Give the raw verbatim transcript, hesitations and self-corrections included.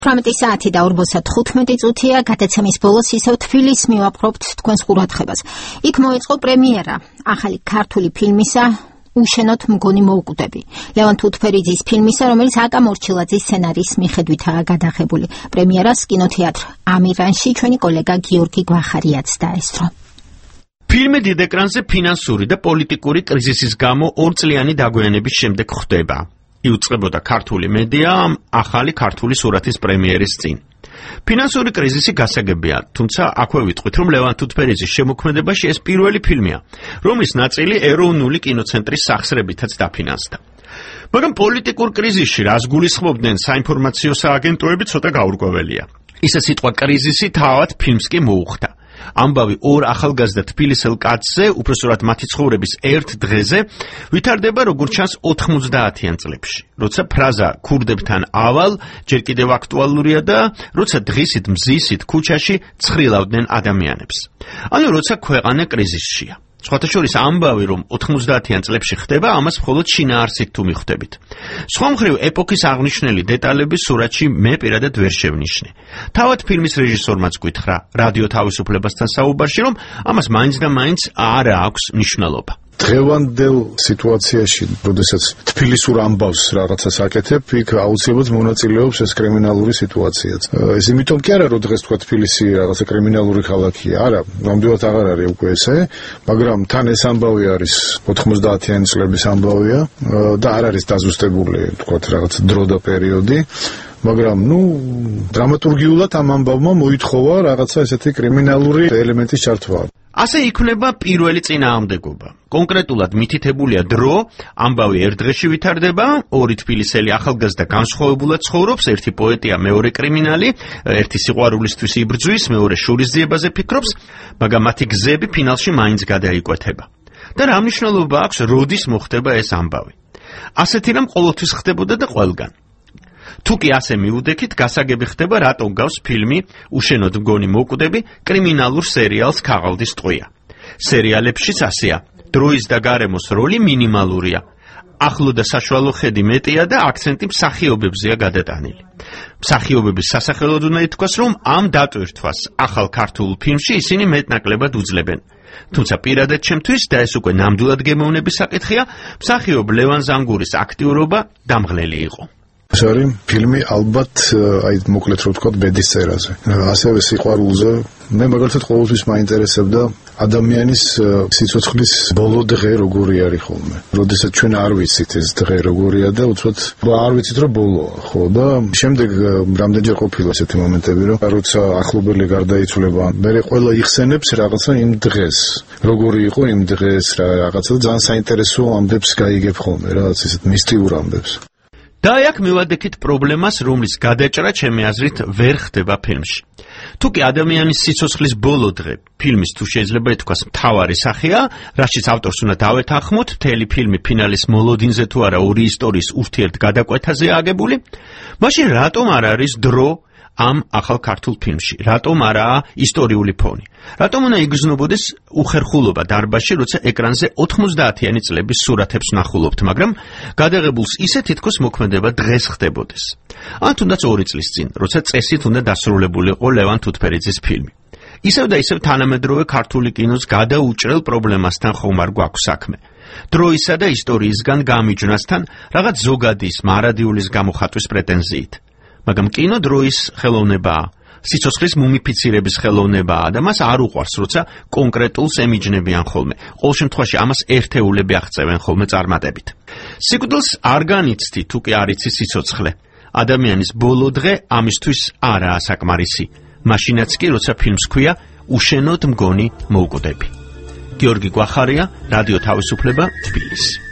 ათმეტი საათი და ორმოცდათხუთმეტი წუთია გადაცემის ბოლოს ისევ თბილისს მივაპყრობთ თქვენს ყურადღებას. იქ მოეწყო პრემიერა ახალი ქართული ფილმისა უშენოდ მგონი მოუკვდები. ლევან თუთფერიძის ფილმისა, რომელიც აკა მორჩილაძის სცენარის მიხედვითაა გადაღებული. პრემიერას კინოთეატრ ამირანში ჩვენი კოლეგა გიორგი გვახარიაც დაესწრო. ფილმი დიდ ეკრანზე ფინანსური და პოლიტიკური კრიზისის გამო ორწლიანი დაგვიანების შემდეგ ხდება. იუწყებოდა ქართული მედია ახალი ქართული სურათის პრემიერის წინ. ფინანსური კრიზისი გასაგებია, თუმცა აქვე ვიტყვით, რომ ლევან თუთფერიძის შემოქმედებაში ეს პირველი ფილმია, რომლის ნაწილი ეროვნული კინოცენტრის სახსრებითაც დაფინანსდა. მაგრამ პოლიტიკურ კრიზისში რას გულისხმობდნენ საინფორმაციო სააგენტოები ცოტა გაურკვეველია. ისე სიტყვა კრიზისი თავად ფილმს კი მოუხდა. ამბავი ორ ახალგაზრდა თბილისელ კაცზე, უпроსტად მათი ცხოვრების ერთ დღეზე, ვითარდება როგორც ჩანს ოთხმოცდაათიან წლებში. როცა ფრაზა ქურდებთან ავალ ჯერ კიდევ აქტუალურია და როცა დღისით მზისით ქუჩაში ცხრილავდნენ ადამიანებს. ანუ როცა ქვეყანა კრიზისშია. სხვათა შორის ამბავი, რომ ოთხმოცდაათიან წლებში ხდება, ამას მხოლოდ შინაარსით თუ მიხვდებით. სხვა მხრივ ეპოქის აღნიშნული დეტალები სურათში მე პირადად ვერ შევნიშნე. თავად ფილმის რეჟისორმაც გითხრა რადიო თავისუფლებასთან საუბარში, რომ ამას მაინც და მაინც არ აქვს მნიშვნელობა. დღევანდელ სიტუაციაში, როდესაც თბილისურ ამბავს რაღაცას აკეთებ, იქ აუცილებლად მონაწილეობს ეს კრიმინალური სიტუაციაც. ეს იმიტომ კი არა, რომ დღეს თქვა თბილისი რაღაცა კრიმინალური ქალაქია, არა, ნამდვილად აღარ არის უკვე ესე, მაგრამ თან ეს ამბავი არის ოთხმოცდაათიანი წლების ამბავია და არ არის დაზუსტებული, თქვა რაღაც დრო და პერიოდი. მაგრამ, ნუ, დრამატურგიულად ამ ამბავმა მოითხოვა რაღაცა ესეთი კრიმინალური ელემენტის ჩართვა. ასე იქნება პირველი წინააღმდეგობა. კონკრეტულად მითითებულია დრო, ამბავი ერთ დღეში ვითარდება, ორი თბილისელი ახალგაზრდა განსხვავებულად ცხოვრობს, ერთი პოეტია, მეორე კრიმინალი, ერთი სიყვარულისთვის იბრძვის, მეორე შურისძიებაზე ფიქრობს, მაგრამ მათი გზები ფინალში მაინც გადაიკვეთება. და რა მნიშვნელობა აქვს, როდის მოხდება ეს ამბავი? ასეთი რამ ყოველთვის ხდებოდა და ყველგან. თუ კი ასე მიუდექით, გასაგები ხდება, რატომ გავს ფილმი უშენოდ მგონი მოკვდები კრიმინალურ სერიალს ქაღალდის ტყვია. სერიალებშიც ასეა, დროის და გარემოს როლი მინიმალურია. ახლო და საშუალო ხედი მეტია და აქცენტი მსახიობებზეა გადატანილი. მსახიობების სასახელოდ უნდა ითქვას, რომ ამ დატვირთვას ახალ ქართულ ფილმში ისინი მეტნაკლებად უძლებენ. თუმცა პირადად ჩემთვის და ეს უკვე ნამდვილად გემოვნების საკითხია, მსახიობ ლევან ზანგურის აქტიურობა დამღლელი იყო. ეს არის ფილმი ალბათ აი მოკლედ რო ვთქვა ბედის წერაზე. ასევე სიყვარულზე. მე მაგალითად ყოველთვის მაინტერესებდა ადამიანის სიცოცხლის ბოლო დღე როგორი არის ხოლმე. როდესაც ჩვენ არ ვიცით ეს დღე როგორია და უცბად არ ვიცით რომ ბოლოა, ხო და შემდეგ რამდენჯერ ყოფილა ესეთი მომენტები, რომ როცა ახლობელი გარდაიცვლება, მე ყველა იხსენებს რაღაცა იმ დღეს. როგორი იყო იმ დღეს რა რაღაცა ძალიან საინტერესო ამბებს გაიგებ ხოლმე, რაღაც ისეთ მისტიურ ამბებს. და აქ მივადექით პრობლემას, რომლის გადაჭრა ჩემი აზრით ვერ ხდება ფილმში. თუ კი ადამიანის სიცოცხლის ბოლო დღე ფილმის თუ შეიძლება ითქვას მთავარი სახეა, რაშიც ავტორს უნდა დავეთანხმოთ, მთელი ფილმი ფინალის მოლოდინზე თუ არა ორი ისტორიის ურთიერთგადაკვეთაზეა აგებული, მაშინ რატომ არ არის დრო ამ ახალ ქართულ ფილმში? რატომ არაა ისტორიული ფონი? რატომ უნდა იგრძნობოდეს უხერხულობა დარბაზში, როცა ეკრანზე ოთხმოცდაათიანი წლების სურათებს ნახულობთ, მაგრამ გადაღებულს ისე თითქოს მოქმედება დღეს ხდებოდეს. ან თუნდაც ორი წლის წინ, როცა წესით უნდა დასრულებულიყო ლევან თუთფერიძის ფილმი. ისევ და ისევ თანამედროვე ქართული კინოს გადაუჭრელ პრობლემასთან ხომ არ გვაქვს საქმე. დროისა და ისტორიისგან გამიჯნასთან რაღაც ზოგადის მარადიulis გამოხატვის პრეტენზიით. მაგრამ კინო დროის ხელოვნებაა, სიცოცხლის მუმიფიცირების ხელოვნებაა და მას არ უყვარს, როცა კონკრეტულს ემიჯნებიან ხოლმე. ყოველ შემთხვევაში ამას ერთეულები აღწევენ ხოლმე წარმატებით. სიკვდილს არ განიცდი, თუ კი არ იცის სიცოცხლე. ადამიანის ბოლო დღე ამისთვის არაა საკმარისი. მაშინაც კი, როცა ფილმს ქვია უშენოდ მგონი მოუკვდები. გიორგი გვახარია, რადიო თავისუფლება, თბილისი.